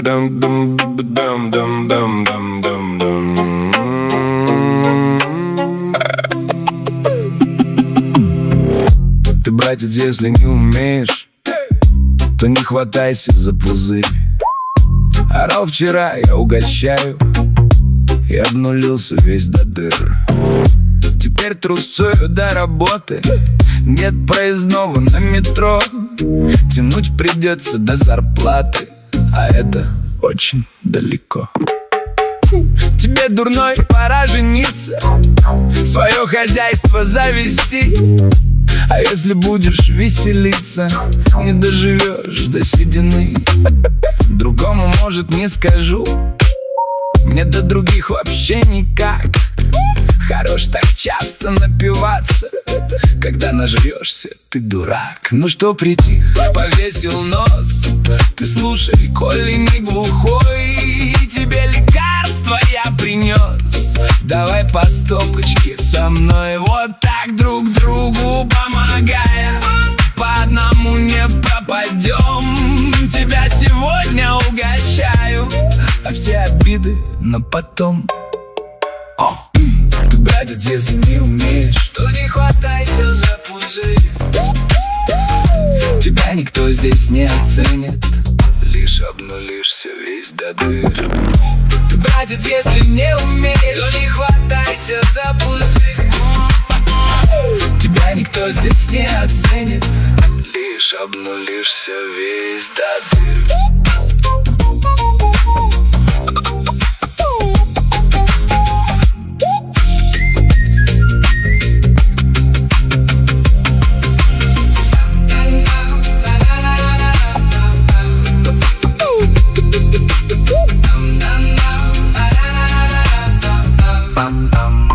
Ты, братец, если не умеешь, то не хватайся за пузырь. Орал вчера, я угощаю, и обнулился весь до дыр. Теперь трусцою до работы, нет проездного на метро. Тянуть придется до зарплаты, а это очень далеко. Тебе, дурной, пора жениться, свое хозяйство завести. А если будешь веселиться, не доживешь до седины. Другому, может, не скажу, мне до других вообще никак. Хорош так часто напиваться, когда нажрешься, ты дурак. Ну что притих, повесил нос, ты слушай, коли не глухой, тебе лекарство я принес. Давай по стопочке со мной, вот так друг другу помогая. По одному не пропадем, тебя сегодня угощаю, а все обиды на потом. Ты, братец, если не умеешь, то не хватайся за пузырь. Тебя никто здесь не оценит, лишь обнулишься весь до дыр. Ты, братец, если не умеешь, то не хватайся за пузырь. Тебя никто здесь не оценит, лишь обнулишься весь до дыр. Bam bam.